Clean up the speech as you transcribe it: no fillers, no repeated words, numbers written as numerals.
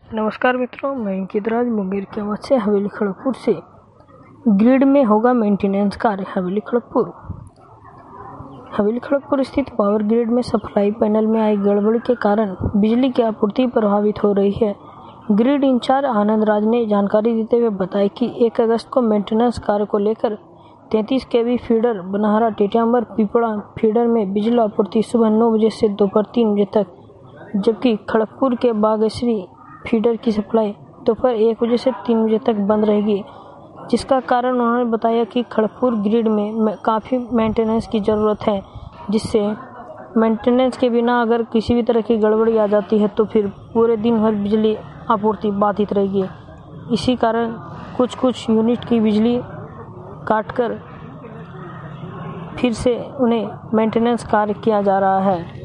नमस्कार मित्रों, मैं अंकित राज मुंगेर के आवाज से हवेली खड़गपुर से। ग्रिड में होगा मेंटेनेंस कार्य। हवेली खड़गपुर स्थित पावर ग्रिड में सप्लाई पैनल में आई गड़बड़ी के कारण बिजली की आपूर्ति प्रभावित हो रही है। ग्रिड इंचार्ज आनंद राज ने जानकारी देते हुए बताया कि 1 अगस्त को मेंटेनेंस कार्य को लेकर 33 केवी फीडर बनहारा टेटियांबर पिपड़ा फीडर में बिजली आपूर्ति सुबह 9 बजे से दोपहर 3 बजे तक, जबकि खड़गपुर के बागेश्वरी फीडर की सप्लाई दोपहर 1 बजे से 3 बजे तक बंद रहेगी, जिसका कारण उन्होंने बताया कि खड़गपुर ग्रिड में काफ़ी मेंटेनेंस की ज़रूरत है, जिससे मेंटेनेंस के बिना अगर किसी भी तरह की गड़बड़ी आ जाती है तो फिर पूरे दिन भर बिजली आपूर्ति बाधित रहेगी। इसी कारण कुछ यूनिट की बिजली काटकर फिर से उन्हें मेंटेनेंस कार्य किया जा रहा है।